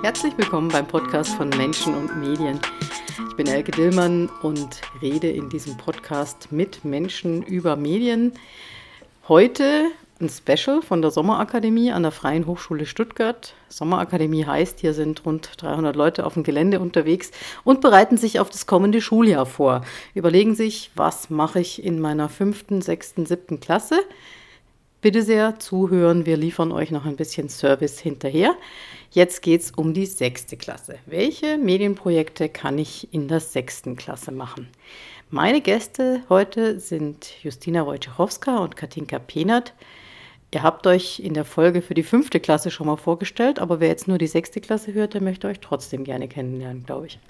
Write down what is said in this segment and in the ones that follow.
Herzlich willkommen beim Podcast von Menschen und Medien. Ich bin Elke Dillmann und rede in diesem Podcast mit Menschen über Medien. Heute ein Special von der Sommerakademie an der Freien Hochschule Stuttgart. Sommerakademie heißt, hier sind rund 300 Leute auf dem Gelände unterwegs und bereiten sich auf das kommende Schuljahr vor. Überlegen sich, was mache ich in meiner 5., 6., 7. Klasse? Bitte sehr zuhören, wir liefern euch noch ein bisschen Service hinterher. Jetzt geht es um die 6. Klasse. Welche Medienprojekte kann ich in der 6. Klasse machen? Meine Gäste heute sind Justyna Wojciechowska und Katinka Pehnert. Ihr habt euch in der Folge für die 5. Klasse schon mal vorgestellt, aber wer jetzt nur die 6. Klasse hört, der möchte euch trotzdem gerne kennenlernen, glaube ich.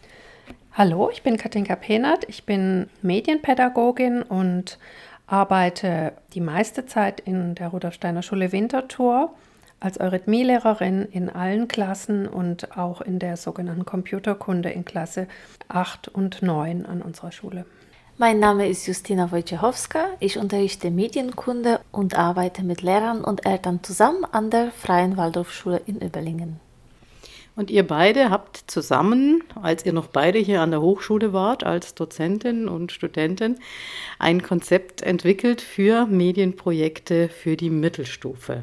Hallo, ich bin Katinka Pehnert, ich bin Medienpädagogin und arbeite die meiste Zeit in der Rudolf Steiner Schule Winterthur als Eurythmielehrerin in allen Klassen und auch in der sogenannten Computerkunde in Klasse 8 und 9 an unserer Schule. Mein Name ist Justyna Wojciechowska, ich unterrichte Medienkunde und arbeite mit Lehrern und Eltern zusammen an der Freien Waldorfschule in Überlingen. Und ihr beide habt zusammen, als ihr noch beide hier an der Hochschule wart, als Dozentin und Studentin, ein Konzept entwickelt für Medienprojekte für die Mittelstufe.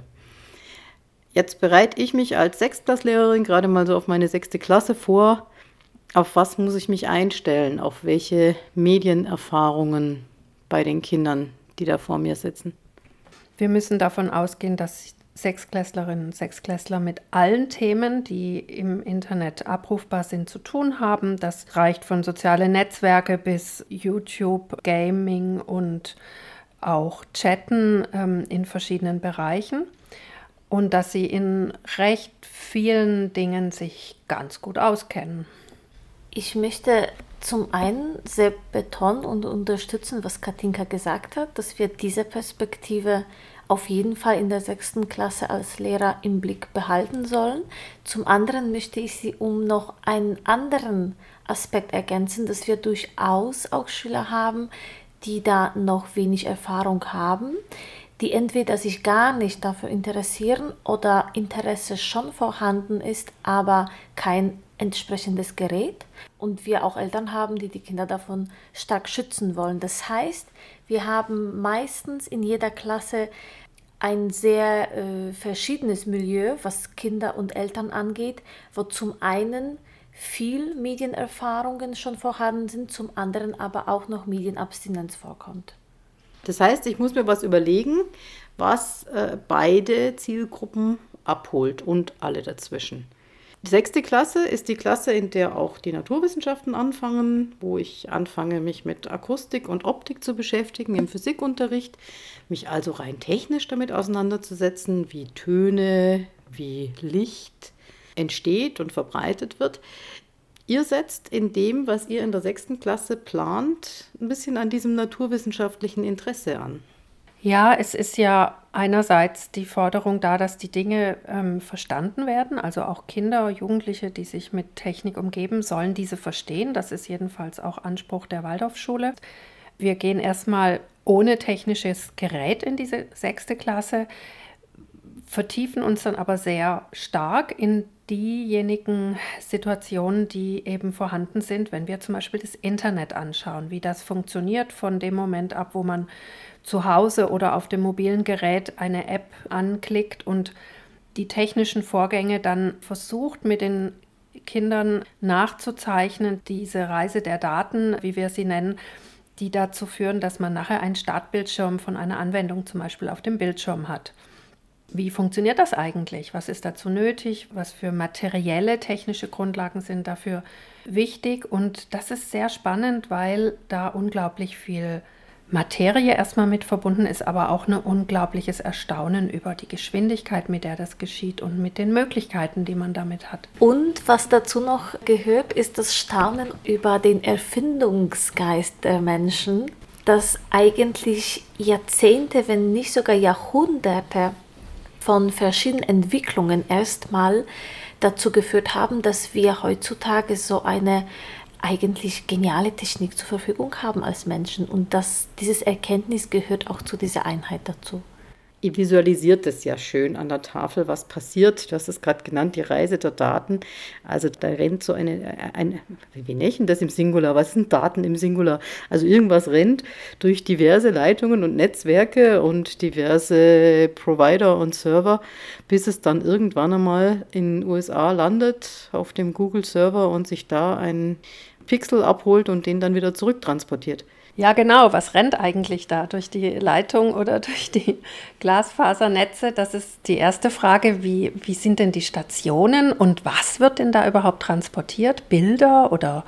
Jetzt bereite ich mich als Sechstklasslehrerin gerade mal so auf meine 6. Klasse vor. Auf was muss ich mich einstellen? Auf welche Medienerfahrungen bei den Kindern, die da vor mir sitzen? Wir müssen davon ausgehen, dass Sechstklässlerinnen und Sechstklässler mit allen Themen, die im Internet abrufbar sind, zu tun haben. Das reicht von sozialen Netzwerke bis YouTube, Gaming und auch Chatten in verschiedenen Bereichen. Und dass sie in recht vielen Dingen sich ganz gut auskennen. Ich möchte zum einen sehr betonen und unterstützen, was Katinka gesagt hat, dass wir diese Perspektive auf jeden Fall in der 6. Klasse als Lehrer im Blick behalten sollen. Zum anderen möchte ich sie um noch einen anderen Aspekt ergänzen, dass wir durchaus auch Schüler haben, die da noch wenig Erfahrung haben, die entweder sich gar nicht dafür interessieren oder Interesse schon vorhanden ist, aber kein entsprechendes Gerät. Und wir auch Eltern haben, die die Kinder davon stark schützen wollen. Das heißt, wir haben meistens in jeder Klasse ein sehr verschiedenes Milieu, was Kinder und Eltern angeht, wo zum einen viel Medienerfahrungen schon vorhanden sind, zum anderen aber auch noch Medienabstinenz vorkommt. Das heißt, ich muss mir was überlegen, was beide Zielgruppen abholt und alle dazwischen. Die 6. Klasse ist die Klasse, in der auch die Naturwissenschaften anfangen, wo ich anfange, mich mit Akustik und Optik zu beschäftigen im Physikunterricht, mich also rein technisch damit auseinanderzusetzen, wie Töne, wie Licht entsteht und verbreitet wird. Ihr setzt in dem, was ihr in der 6. Klasse plant, ein bisschen an diesem naturwissenschaftlichen Interesse an. Ja, es ist ja einerseits die Forderung da, dass die Dinge verstanden werden. Also auch Kinder, Jugendliche, die sich mit Technik umgeben, sollen diese verstehen. Das ist jedenfalls auch Anspruch der Waldorfschule. Wir gehen erstmal ohne technisches Gerät in diese 6. Klasse, vertiefen uns dann aber sehr stark in diejenigen Situationen, die eben vorhanden sind, wenn wir zum Beispiel das Internet anschauen, wie das funktioniert von dem Moment ab, wo man zu Hause oder auf dem mobilen Gerät eine App anklickt und die technischen Vorgänge dann versucht mit den Kindern nachzuzeichnen, diese Reise der Daten, wie wir sie nennen, die dazu führen, dass man nachher einen Startbildschirm von einer Anwendung zum Beispiel auf dem Bildschirm hat. Wie funktioniert das eigentlich? Was ist dazu nötig? Was für materielle, technische Grundlagen sind dafür wichtig? Und das ist sehr spannend, weil da unglaublich viel Materie erstmal mit verbunden ist, aber auch ein unglaubliches Erstaunen über die Geschwindigkeit, mit der das geschieht und mit den Möglichkeiten, die man damit hat. Und was dazu noch gehört, ist das Staunen über den Erfindungsgeist der Menschen, das eigentlich Jahrzehnte, wenn nicht sogar Jahrhunderte von verschiedenen Entwicklungen erstmal dazu geführt haben, dass wir heutzutage so eine eigentlich geniale Technik zur Verfügung haben als Menschen. Und dieses Erkenntnis gehört auch zu dieser Einheit dazu. Ihr visualisiert es ja schön an der Tafel, was passiert. Du hast es gerade genannt, die Reise der Daten. Also da rennt so wie nennen das im Singular? Was sind Daten im Singular? Also irgendwas rennt durch diverse Leitungen und Netzwerke und diverse Provider und Server, bis es dann irgendwann einmal in den USA landet auf dem Google-Server und sich da einen Pixel abholt und den dann wieder zurücktransportiert. Ja, genau. Was rennt eigentlich da durch die Leitung oder durch die Glasfasernetze? Das ist die erste Frage. Wie sind denn die Stationen und was wird denn da überhaupt transportiert? Bilder oder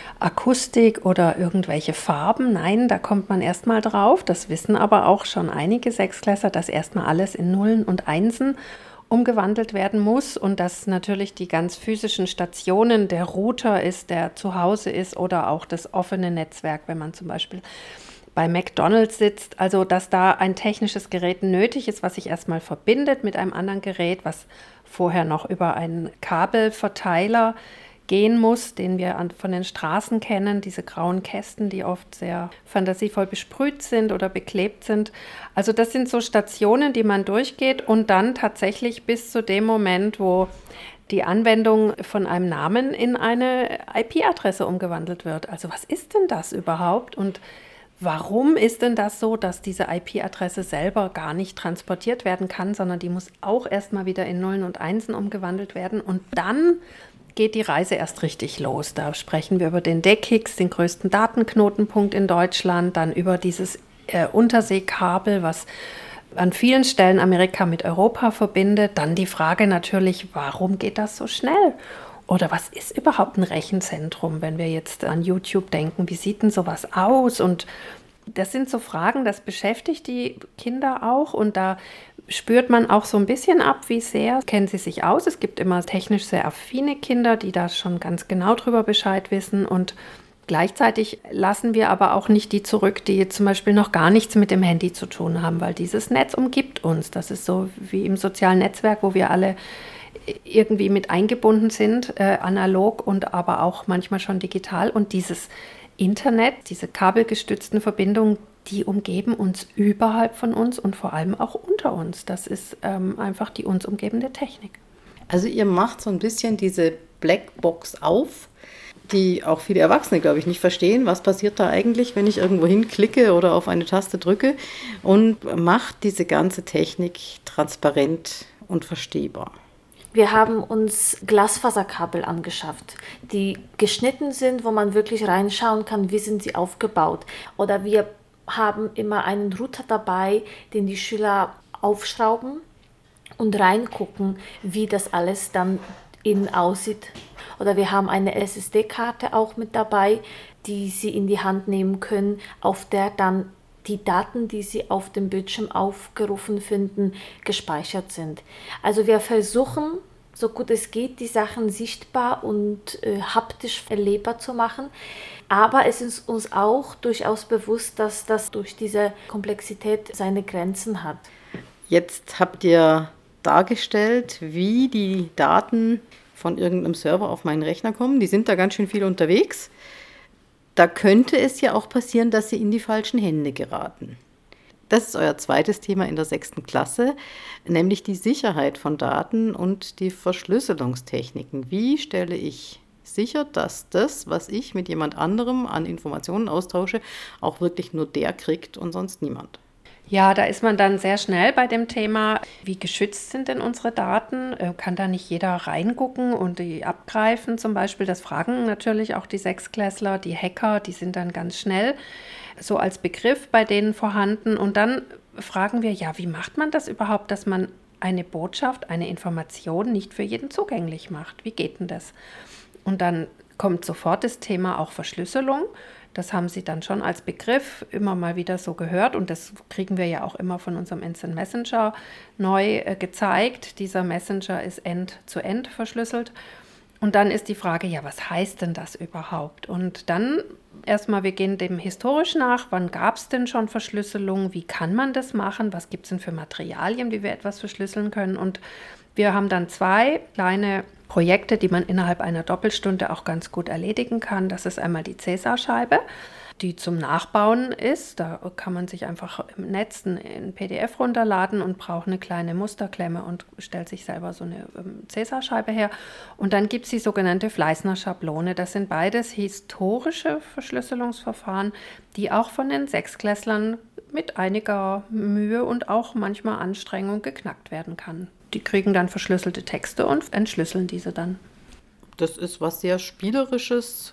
Akustik oder irgendwelche Farben? Nein, da kommt man erstmal drauf. Das wissen aber auch schon einige Sechsklässler, dass erstmal alles in Nullen und Einsen umgewandelt werden muss und dass natürlich die ganz physischen Stationen der Router ist, der zu Hause ist oder auch das offene Netzwerk, wenn man zum Beispiel bei McDonald's sitzt, also dass da ein technisches Gerät nötig ist, was sich erstmal verbindet mit einem anderen Gerät, was vorher noch über einen Kabelverteiler gehen muss, den wir von den Straßen kennen, diese grauen Kästen, die oft sehr fantasievoll besprüht sind oder beklebt sind. Also das sind so Stationen, die man durchgeht und dann tatsächlich bis zu dem Moment, wo die Anwendung von einem Namen in eine IP-Adresse umgewandelt wird. Also was ist denn das überhaupt und warum ist denn das so, dass diese IP-Adresse selber gar nicht transportiert werden kann, sondern die muss auch erstmal wieder in Nullen und Einsen umgewandelt werden und dann geht die Reise erst richtig los. Da sprechen wir über den DECIX, den größten Datenknotenpunkt in Deutschland, dann über dieses Unterseekabel, was an vielen Stellen Amerika mit Europa verbindet. Dann die Frage natürlich, warum geht das so schnell? Oder was ist überhaupt ein Rechenzentrum, wenn wir jetzt an YouTube denken? Wie sieht denn sowas aus? Und das sind so Fragen, das beschäftigt die Kinder auch und da spürt man auch so ein bisschen ab, wie sehr kennen sie sich aus. Es gibt immer technisch sehr affine Kinder, die da schon ganz genau drüber Bescheid wissen und gleichzeitig lassen wir aber auch nicht die zurück, die zum Beispiel noch gar nichts mit dem Handy zu tun haben, weil dieses Netz umgibt uns. Das ist so wie im sozialen Netzwerk, wo wir alle irgendwie mit eingebunden sind, analog und aber auch manchmal schon digital und dieses Internet, diese kabelgestützten Verbindungen, die umgeben uns überhalb von uns und vor allem auch unter uns. Das ist einfach die uns umgebende Technik. Also ihr macht so ein bisschen diese Blackbox auf, die auch viele Erwachsene, glaube ich, nicht verstehen. Was passiert da eigentlich, wenn ich irgendwo hinklicke oder auf eine Taste drücke und macht diese ganze Technik transparent und verstehbar. Wir haben uns Glasfaserkabel angeschafft, die geschnitten sind, wo man wirklich reinschauen kann, wie sind sie aufgebaut. Oder wir haben immer einen Router dabei, den die Schüler aufschrauben und reingucken, wie das alles dann innen aussieht. Oder wir haben eine SSD-Karte auch mit dabei, die sie in die Hand nehmen können, auf der dann die Daten, die sie auf dem Bildschirm aufgerufen finden, gespeichert sind. Also wir versuchen, so gut es geht, die Sachen sichtbar und haptisch erlebbar zu machen. Aber es ist uns auch durchaus bewusst, dass das durch diese Komplexität seine Grenzen hat. Jetzt habt ihr dargestellt, wie die Daten von irgendeinem Server auf meinen Rechner kommen. Die sind da ganz schön viel unterwegs. Da könnte es ja auch passieren, dass sie in die falschen Hände geraten. Das ist euer zweites Thema in der 6. Klasse, nämlich die Sicherheit von Daten und die Verschlüsselungstechniken. Wie stelle ich sicher, dass das, was ich mit jemand anderem an Informationen austausche, auch wirklich nur der kriegt und sonst niemand? Ja, da ist man dann sehr schnell bei dem Thema, wie geschützt sind denn unsere Daten? Kann da nicht jeder reingucken und die abgreifen zum Beispiel? Das fragen natürlich auch die Sechsklässler, die Hacker, die sind dann ganz schnell so als Begriff bei denen vorhanden. Und dann fragen wir, ja, wie macht man das überhaupt, dass man eine Botschaft, eine Information nicht für jeden zugänglich macht? Wie geht denn das? Und dann kommt sofort das Thema auch Verschlüsselung. Das haben sie dann schon als Begriff immer mal wieder so gehört und das kriegen wir ja auch immer von unserem Instant Messenger neu gezeigt. Dieser Messenger ist end-zu-end verschlüsselt. Und dann ist die Frage, ja, was heißt denn das überhaupt? Und dann erstmal, wir gehen dem historisch nach. Wann gab es denn schon Verschlüsselung? Wie kann man das machen? Was gibt es denn für Materialien, wie wir etwas verschlüsseln können? Und wir haben dann 2 kleine Projekte, die man innerhalb einer Doppelstunde auch ganz gut erledigen kann. Das ist einmal die Cäsar-Scheibe. die zum Nachbauen ist. Da kann man sich einfach im Netz ein PDF runterladen und braucht eine kleine Musterklemme und stellt sich selber so eine Cäsarscheibe her. Und dann gibt es die sogenannte Fleißner-Schablone. Das sind beides historische Verschlüsselungsverfahren, die auch von den Sechsklässlern mit einiger Mühe und auch manchmal Anstrengung geknackt werden kann. Die kriegen dann verschlüsselte Texte und entschlüsseln diese dann. Das ist was sehr Spielerisches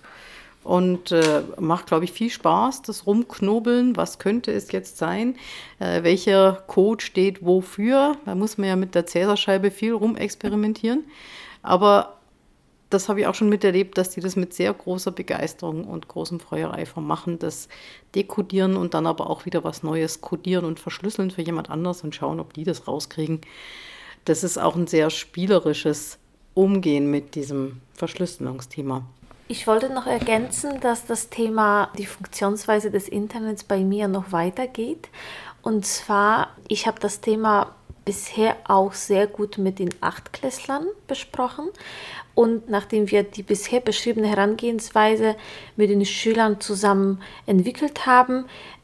und macht, glaube ich, viel Spaß, das Rumknobeln. Was könnte es jetzt sein? Welcher Code steht wofür? Da muss man ja mit der Cäsarscheibe viel rumexperimentieren. Aber das habe ich auch schon miterlebt, dass die das mit sehr großer Begeisterung und großem Feuereifer machen, das dekodieren und dann aber auch wieder was Neues kodieren und verschlüsseln für jemand anders und schauen, ob die das rauskriegen. Das ist auch ein sehr spielerisches Umgehen mit diesem Verschlüsselungsthema. Ich wollte noch ergänzen, dass das Thema die Funktionsweise des Internets bei mir noch weitergeht. Und zwar, ich habe das Thema bisher auch sehr gut mit den Achtklässlern besprochen. Und nachdem wir die bisher beschriebene Herangehensweise mit den Schülern zusammen entwickelt haben,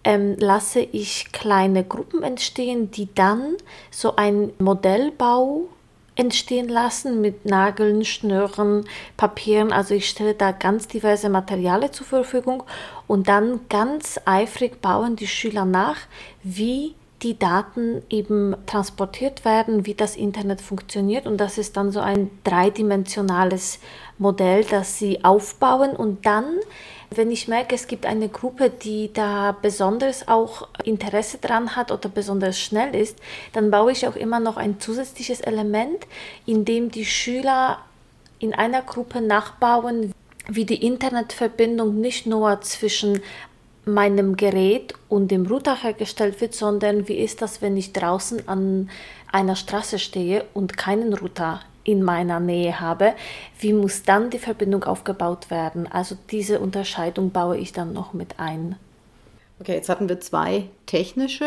lasse ich kleine Gruppen entstehen, die dann so ein Modellbau entstehen lassen mit Nageln, Schnüren, Papieren. Also ich stelle da ganz diverse Materialien zur Verfügung und dann ganz eifrig bauen die Schüler nach, wie die Daten eben transportiert werden, wie das Internet funktioniert. Und das ist dann so ein dreidimensionales Modell, das sie aufbauen. Und dann, wenn ich merke, es gibt eine Gruppe, die da besonders auch Interesse dran hat oder besonders schnell ist, dann baue ich auch immer noch ein zusätzliches Element, in dem die Schüler in einer Gruppe nachbauen, wie die Internetverbindung nicht nur zwischen meinem Gerät und dem Router hergestellt wird, sondern wie ist das, wenn ich draußen an einer Straße stehe und keinen Router in meiner Nähe habe, wie muss dann die Verbindung aufgebaut werden? Also diese Unterscheidung baue ich dann noch mit ein. Okay, jetzt hatten wir 2 technische,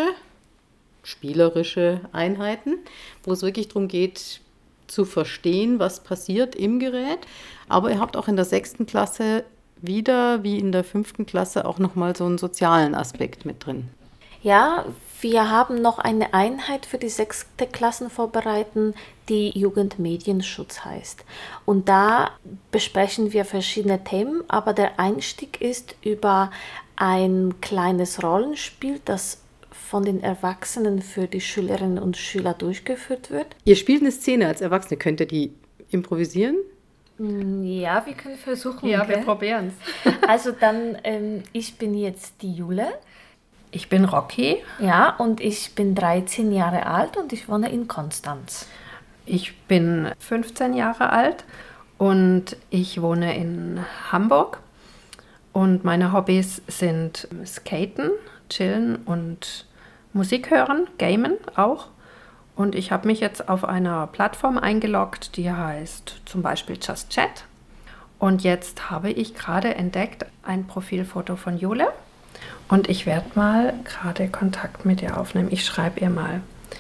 spielerische Einheiten, wo es wirklich darum geht, zu verstehen, was passiert im Gerät. Aber ihr habt auch in der 6. Klasse wieder, wie in der 5. Klasse, auch nochmal so einen sozialen Aspekt mit drin. Ja, wir haben noch eine Einheit für die 6. Klassen vorbereiten, die Jugendmedienschutz heißt. Und da besprechen wir verschiedene Themen, aber der Einstieg ist über ein kleines Rollenspiel, das von den Erwachsenen für die Schülerinnen und Schüler durchgeführt wird. Ihr spielt eine Szene als Erwachsene. Könnt ihr die improvisieren? Ja, wir können versuchen. Ja, wir probieren es. Also dann, ich bin jetzt die Jule. Ich bin Rocky. Ja, und ich bin 13 Jahre alt und ich wohne in Konstanz. Ich bin 15 Jahre alt und ich wohne in Hamburg. Und meine Hobbys sind Skaten, Chillen und Musik hören, Gamen auch. Und ich habe mich jetzt auf einer Plattform eingeloggt, die heißt zum Beispiel Just Chat. Und jetzt habe ich gerade entdeckt ein Profilfoto von Jule. Und ich werde mal gerade Kontakt mit ihr aufnehmen. Ich schreibe ihr mal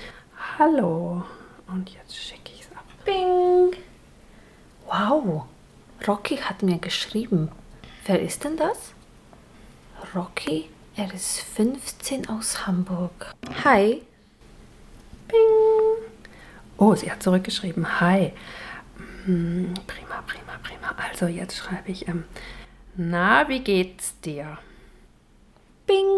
Hallo. Und jetzt schicke ich es ab. Bing! Wow, Rocky hat mir geschrieben. Wer ist denn das? Rocky, er ist 15 aus Hamburg. Hi. Bing. Oh, sie hat zurückgeschrieben. Hi. Prima. Also jetzt schreibe ich, na, wie geht's dir? Bing.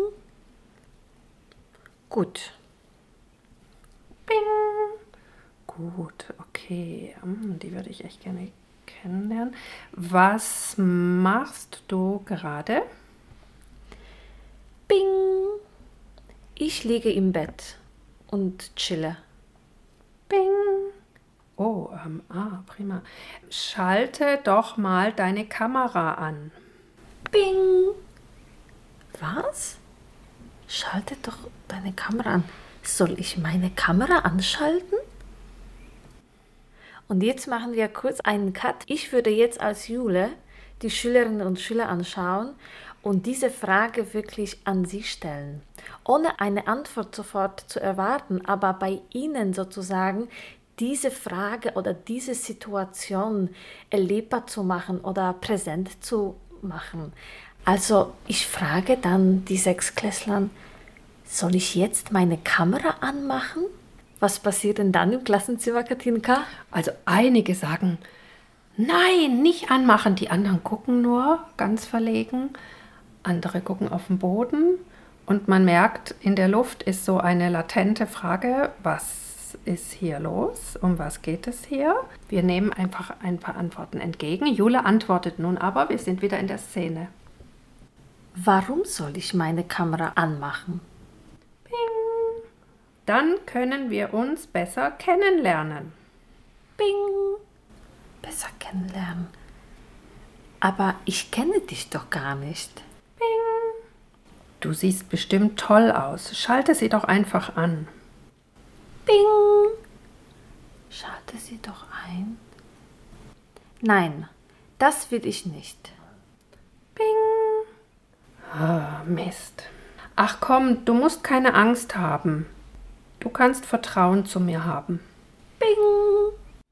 Gut. Bing. Gut, okay. Die würde ich echt gerne kennenlernen. Was machst du gerade? Bing. Ich liege im Bett und chille. Bing. Oh, prima. Schalte doch mal deine Kamera an. Bing. Was? Schalte doch deine Kamera an. Soll ich meine Kamera anschalten? Und jetzt machen wir kurz einen Cut. Ich würde jetzt als Jule die Schülerinnen und Schüler anschauen und diese Frage wirklich an sie stellen. Ohne eine Antwort sofort zu erwarten, aber bei ihnen sozusagen diese Frage oder diese Situation erlebbar zu machen oder präsent zu machen. Also ich frage dann die Sechsklässler, soll ich jetzt meine Kamera anmachen? Was passiert denn dann im Klassenzimmer, Katinka? Also einige sagen, nein, nicht anmachen. Die anderen gucken nur, ganz verlegen. Andere gucken auf den Boden. Und man merkt, in der Luft ist so eine latente Frage, was ist hier los? Um was geht es hier? Wir nehmen einfach ein paar Antworten entgegen. Jule antwortet nun aber, wir sind wieder in der Szene. Warum soll ich meine Kamera anmachen? Bing. Dann können wir uns besser kennenlernen. Bing. Besser kennenlernen. Aber ich kenne dich doch gar nicht. Bing. Du siehst bestimmt toll aus. Schalte sie doch einfach an. Bing. Schalte sie doch ein. Nein, das will ich nicht. Bing. Oh, Mist. Ach komm, du musst keine Angst haben. Du kannst Vertrauen zu mir haben. Bing.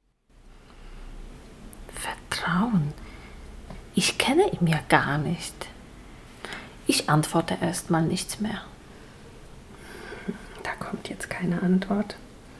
Vertrauen? Ich kenne ihn ja gar nicht. Ich antworte erstmal nichts mehr. Da kommt jetzt keine Antwort.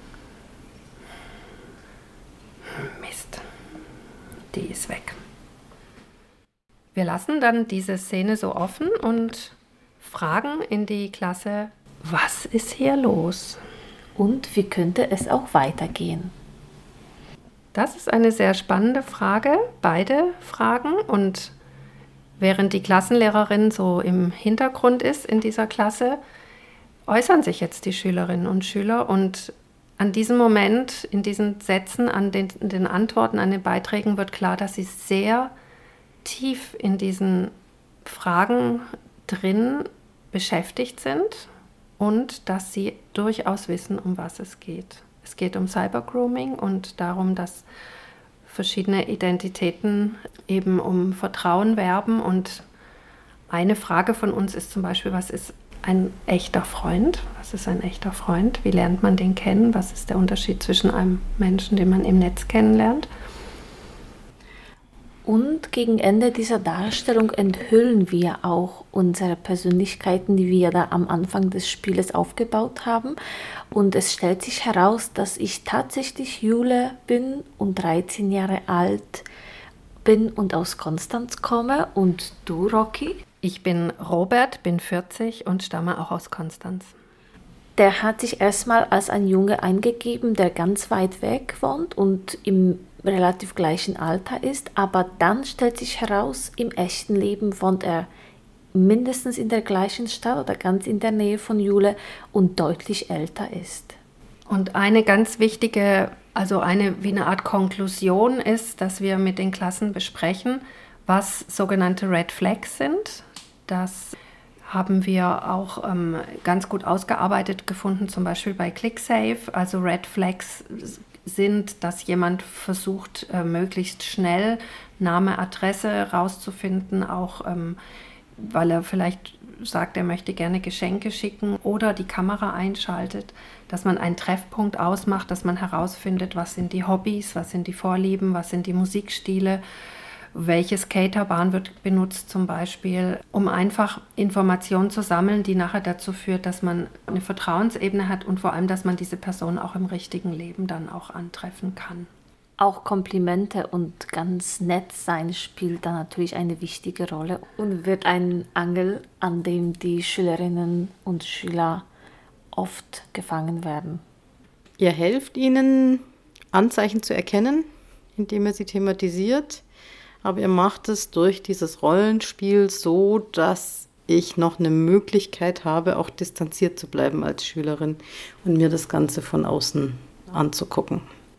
Mist. Die ist weg. Wir lassen dann diese Szene so offen und fragen in die Klasse, was ist hier los? Und wie könnte es auch weitergehen? Das ist eine sehr spannende Frage, beide Fragen. Und während die Klassenlehrerin so im Hintergrund ist in dieser Klasse, äußern sich jetzt die Schülerinnen und Schüler. Und an diesem Moment, in diesen Sätzen, an den Antworten, an den Beiträgen wird klar, dass sie sehr tief in diesen Fragen drin beschäftigt sind und dass sie durchaus wissen, um was es geht. Es geht um Cybergrooming und darum, dass verschiedene Identitäten eben um Vertrauen werben. Und eine Frage von uns ist zum Beispiel, was ist ein echter Freund? Was ist ein echter Freund? Wie lernt man den kennen? Was ist der Unterschied zwischen einem Menschen, den man im Netz kennenlernt? Und gegen Ende dieser Darstellung enthüllen wir auch unsere Persönlichkeiten, die wir da am Anfang des Spieles aufgebaut haben. Und es stellt sich heraus, dass ich tatsächlich Jule bin und 13 Jahre alt bin und aus Konstanz komme. Und du, Rocky? Ich bin Robert, bin 40 und stamme auch aus Konstanz. Der hat sich erstmal als ein Junge eingegeben, der ganz weit weg wohnt und im relativ gleichen Alter ist, aber dann stellt sich heraus, im echten Leben wohnt er mindestens in der gleichen Stadt oder ganz in der Nähe von Jule und deutlich älter ist. Und eine ganz wichtige, also wie eine Art Konklusion ist, dass wir mit den Klassen besprechen, was sogenannte Red Flags sind. Das haben wir auch ganz gut ausgearbeitet gefunden, zum Beispiel bei ClickSafe. Also Red Flags sind, dass jemand versucht, möglichst schnell Name, Adresse rauszufinden, auch weil er vielleicht sagt, er möchte gerne Geschenke schicken oder die Kamera einschaltet, dass man einen Treffpunkt ausmacht, dass man herausfindet, was sind die Hobbys, was sind die Vorlieben, was sind die Musikstile, welche Skaterbahn wird benutzt zum Beispiel, um einfach Informationen zu sammeln, die nachher dazu führt, dass man eine Vertrauensebene hat und vor allem, dass man diese Person auch im richtigen Leben dann auch antreffen kann. Auch Komplimente und ganz nett sein spielt da natürlich eine wichtige Rolle und wird ein Angel, an dem die Schülerinnen und Schüler oft gefangen werden. Ihr helft ihnen, Anzeichen zu erkennen, indem ihr sie thematisiert. Aber ihr macht es durch dieses Rollenspiel so, dass ich noch eine Möglichkeit habe, auch distanziert zu bleiben als Schülerin und mir das Ganze von außen anzugucken.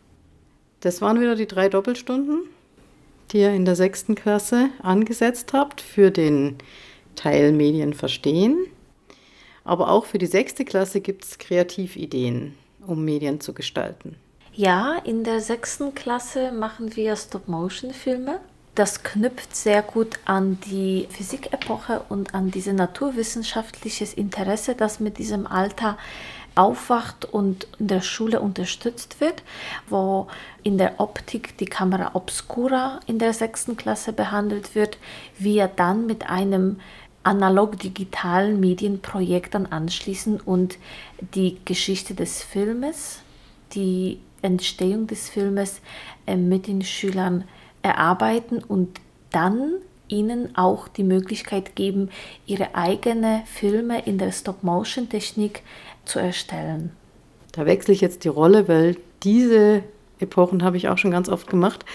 Das waren wieder die 3 Doppelstunden, die ihr in der 6. Klasse angesetzt habt für den Teil Medien verstehen. Aber auch für die 6. Klasse gibt es Kreativideen, um Medien zu gestalten. Ja, in der 6. Klasse machen wir Stop-Motion-Filme. Das knüpft sehr gut an die Physikepoche und an dieses naturwissenschaftliches Interesse, das mit diesem Alter aufwacht und in der Schule unterstützt wird, wo in der Optik die Camera Obscura in der 6. Klasse behandelt wird, wie er dann mit einem analog-digitalen Medienprojekt dann anschließen und die Geschichte des Filmes, die Entstehung des Filmes mit den Schülern erarbeiten und dann ihnen auch die Möglichkeit geben, ihre eigene Filme in der Stop-Motion-Technik zu erstellen. Da wechsle ich jetzt die Rolle, weil diese Epochen habe ich auch schon ganz oft gemacht.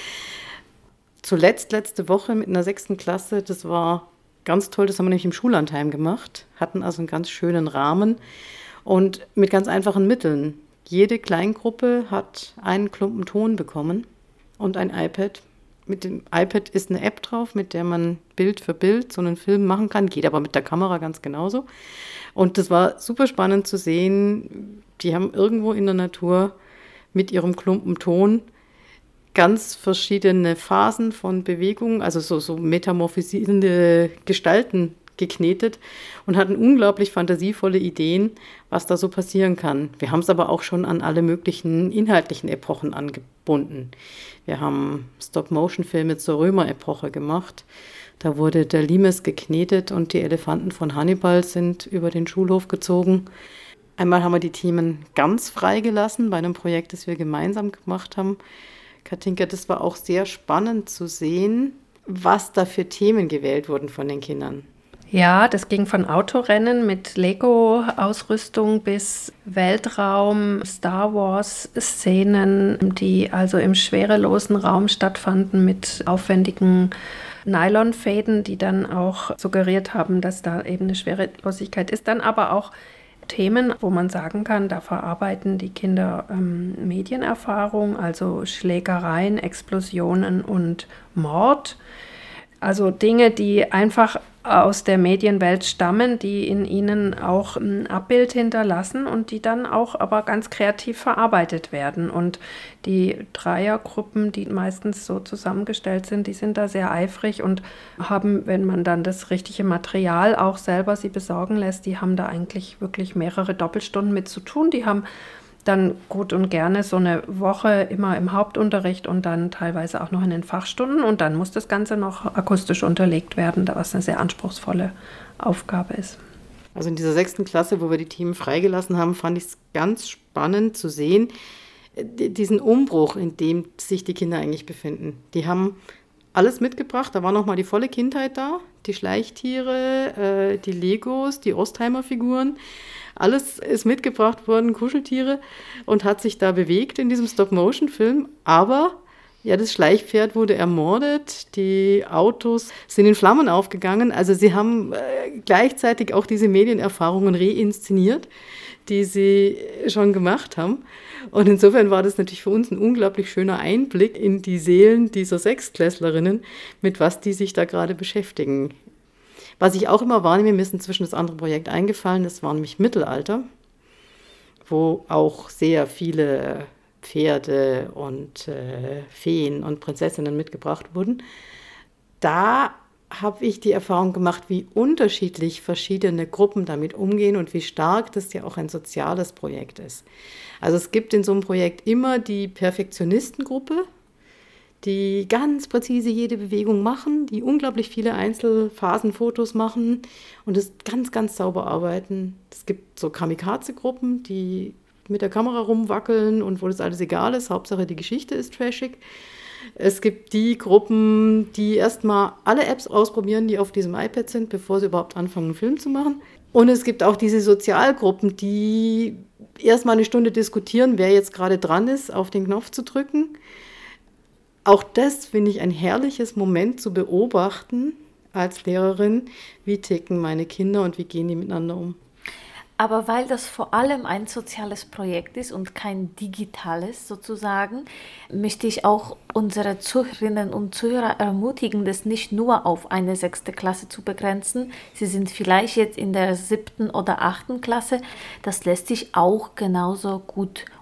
Zuletzt letzte Woche mit einer 6. Klasse, das war ganz toll, das haben wir nämlich im Schullandheim gemacht, hatten also einen ganz schönen Rahmen und mit ganz einfachen Mitteln. Jede Kleingruppe hat einen Klumpen Ton bekommen und ein iPad. Mit dem iPad ist eine App drauf, mit der man Bild für Bild so einen Film machen kann. Geht aber mit der Kamera ganz genauso. Und das war super spannend zu sehen. Die haben irgendwo in der Natur mit ihrem Klumpen Ton ganz verschiedene Phasen von Bewegung, also so metamorphisierende Gestalten geknetet und hatten unglaublich fantasievolle Ideen, was da so passieren kann. Wir haben es aber auch schon an alle möglichen inhaltlichen Epochen angebunden. Wir haben Stop-Motion-Filme zur Römer-Epoche gemacht. Da wurde der Limes geknetet und die Elefanten von Hannibal sind über den Schulhof gezogen. Einmal haben wir die Themen ganz freigelassen bei einem Projekt, das wir gemeinsam gemacht haben. Katinka, das war auch sehr spannend zu sehen, was da für Themen gewählt wurden von den Kindern. Ja, das ging von Autorennen mit Lego-Ausrüstung bis Weltraum, Star Wars-Szenen, die also im schwerelosen Raum stattfanden mit aufwendigen Nylonfäden, die dann auch suggeriert haben, dass da eben eine Schwerelosigkeit ist. Dann aber auch Themen, wo man sagen kann, da verarbeiten die Kinder Medienerfahrung, also Schlägereien, Explosionen und Mord. Also Dinge, die einfach aus der Medienwelt stammen, die in ihnen auch ein Abbild hinterlassen und die dann auch aber ganz kreativ verarbeitet werden. Und die Dreiergruppen, die meistens so zusammengestellt sind, die sind da sehr eifrig und haben, wenn man dann das richtige Material auch selber sie besorgen lässt, die haben da eigentlich wirklich mehrere Doppelstunden mit zu tun. Die haben dann gut und gerne so eine Woche immer im Hauptunterricht und dann teilweise auch noch in den Fachstunden. Und dann muss das Ganze noch akustisch unterlegt werden, was eine sehr anspruchsvolle Aufgabe ist. Also in dieser 6. Klasse, wo wir die Themen freigelassen haben, fand ich es ganz spannend zu sehen, diesen Umbruch, in dem sich die Kinder eigentlich befinden. Die haben alles mitgebracht, da war nochmal die volle Kindheit da, die Schleichtiere, die Legos, die Ostheimer-Figuren. Alles ist mitgebracht worden, Kuscheltiere, und hat sich da bewegt in diesem Stop-Motion-Film. Aber ja, das Schleichpferd wurde ermordet, die Autos sind in Flammen aufgegangen. Also sie haben gleichzeitig auch diese Medienerfahrungen reinszeniert, die sie schon gemacht haben. Und insofern war das natürlich für uns ein unglaublich schöner Einblick in die Seelen dieser Sechstklässlerinnen, mit was die sich da gerade beschäftigen. Was ich auch immer wahrnehme, mir ist inzwischen das andere Projekt eingefallen, das war nämlich Mittelalter, wo auch sehr viele Pferde und Feen und Prinzessinnen mitgebracht wurden. Da habe ich die Erfahrung gemacht, wie unterschiedlich verschiedene Gruppen damit umgehen und wie stark das ja auch ein soziales Projekt ist. Also es gibt in so einem Projekt immer die Perfektionistengruppe, die ganz präzise jede Bewegung machen, die unglaublich viele Einzelphasenfotos machen und es ganz, ganz sauber arbeiten. Es gibt so Kamikaze-Gruppen, die mit der Kamera rumwackeln und wo das alles egal ist, Hauptsache die Geschichte ist trashig. Es gibt die Gruppen, die erstmal alle Apps ausprobieren, die auf diesem iPad sind, bevor sie überhaupt anfangen, einen Film zu machen. Und es gibt auch diese Sozialgruppen, die erstmal eine Stunde diskutieren, wer jetzt gerade dran ist, auf den Knopf zu drücken. Auch das finde ich ein herrliches Moment zu beobachten als Lehrerin. Wie ticken meine Kinder und wie gehen die miteinander um? Aber weil das vor allem ein soziales Projekt ist und kein digitales sozusagen, möchte ich auch unsere Zuhörerinnen und Zuhörer ermutigen, das nicht nur auf eine 6. Klasse zu begrenzen. Sie sind vielleicht jetzt in der 7. oder 8. Klasse. Das lässt sich auch genauso gut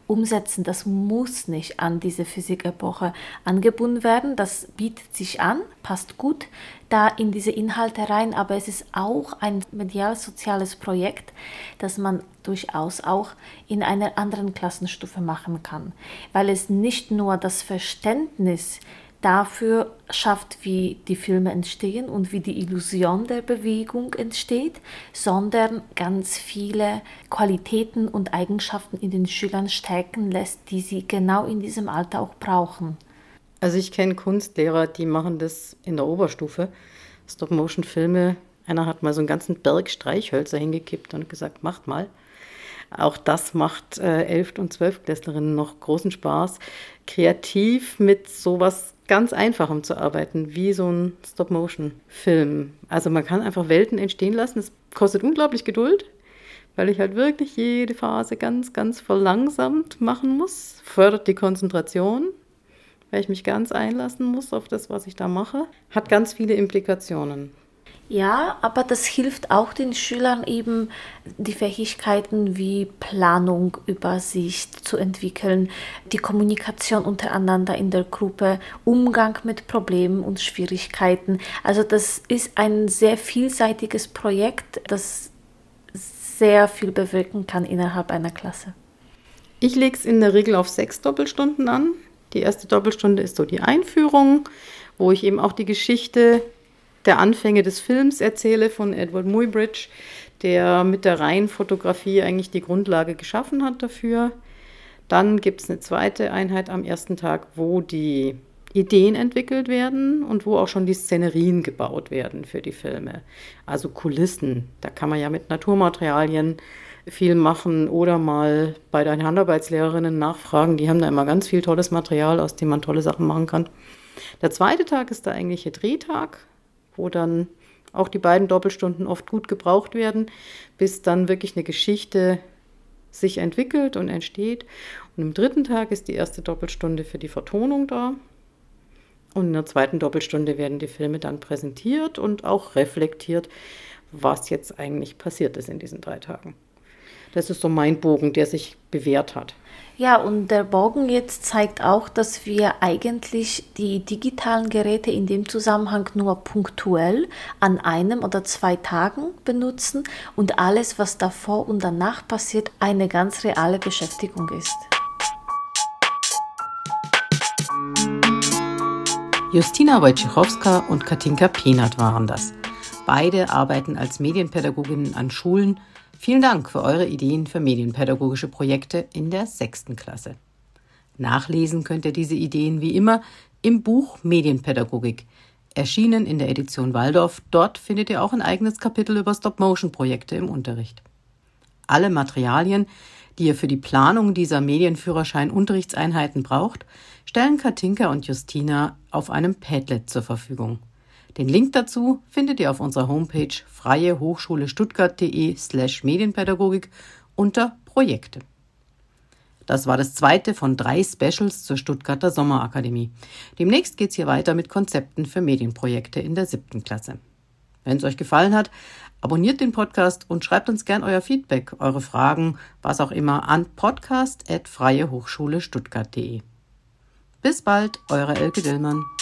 umsetzen. Das muss nicht an diese Physikepoche angebunden werden. Das bietet sich an, passt gut da in diese Inhalte rein, aber es ist auch ein medial-soziales Projekt, das man durchaus auch in einer anderen Klassenstufe machen kann, weil es nicht nur das Verständnis dafür schafft, wie die Filme entstehen und wie die Illusion der Bewegung entsteht, sondern ganz viele Qualitäten und Eigenschaften in den Schülern stärken lässt, die sie genau in diesem Alter auch brauchen. Also ich kenne Kunstlehrer, die machen das in der Oberstufe, Stop-Motion-Filme. Einer hat mal so einen ganzen Berg Streichhölzer hingekippt und gesagt, macht mal. Auch das macht 11- und 12-Klässlerinnen noch großen Spaß, kreativ mit sowas ganz Einfachem zu arbeiten, wie so ein Stop-Motion-Film. Also man kann einfach Welten entstehen lassen. Es kostet unglaublich Geduld, weil ich halt wirklich jede Phase ganz, ganz verlangsamt machen muss. Fördert die Konzentration, weil ich mich ganz einlassen muss auf das, was ich da mache. Hat ganz viele Implikationen. Ja, aber das hilft auch den Schülern eben, die Fähigkeiten wie Planung, Übersicht zu entwickeln, die Kommunikation untereinander in der Gruppe, Umgang mit Problemen und Schwierigkeiten. Also das ist ein sehr vielseitiges Projekt, das sehr viel bewirken kann innerhalb einer Klasse. Ich lege es in der Regel auf 6 Doppelstunden an. Die erste Doppelstunde ist so die Einführung, wo ich eben auch die Geschichte der Anfänge des Films erzähle von Edward Muybridge, der mit der Reihenfotografie eigentlich die Grundlage geschaffen hat dafür. Dann gibt es eine zweite Einheit am ersten Tag, wo die Ideen entwickelt werden und wo auch schon die Szenerien gebaut werden für die Filme. Also Kulissen, da kann man ja mit Naturmaterialien viel machen oder mal bei den Handarbeitslehrerinnen nachfragen. Die haben da immer ganz viel tolles Material, aus dem man tolle Sachen machen kann. Der zweite Tag ist der eigentliche Drehtag, wo dann auch die beiden Doppelstunden oft gut gebraucht werden, bis dann wirklich eine Geschichte sich entwickelt und entsteht. Und im dritten Tag ist die erste Doppelstunde für die Vertonung da. Und in der zweiten Doppelstunde werden die Filme dann präsentiert und auch reflektiert, was jetzt eigentlich passiert ist in diesen 3 Tagen. Das ist so mein Bogen, der sich bewährt hat. Ja, und der Bogen jetzt zeigt auch, dass wir eigentlich die digitalen Geräte in dem Zusammenhang nur punktuell an einem oder 2 Tagen benutzen und alles, was davor und danach passiert, eine ganz reale Beschäftigung ist. Justina Wojciechowska und Katinka Pienert waren das. Beide arbeiten als Medienpädagoginnen an Schulen. Vielen Dank für eure Ideen für medienpädagogische Projekte in der 6. Klasse. Nachlesen könnt ihr diese Ideen wie immer im Buch Medienpädagogik, erschienen in der Edition Waldorf. Dort findet ihr auch ein eigenes Kapitel über Stop-Motion-Projekte im Unterricht. Alle Materialien, die ihr für die Planung dieser Medienführerschein-Unterrichtseinheiten braucht, stellen Katinka und Justina auf einem Padlet zur Verfügung. Den Link dazu findet ihr auf unserer Homepage freiehochschulestuttgart.de/Medienpädagogik unter Projekte. Das war das 2. von 3 Specials zur Stuttgarter Sommerakademie. Demnächst geht es hier weiter mit Konzepten für Medienprojekte in der 7. Klasse. Wenn es euch gefallen hat, abonniert den Podcast und schreibt uns gern euer Feedback, eure Fragen, was auch immer an podcast@freiehochschulestuttgart.de. Bis bald, eure Elke Dillmann.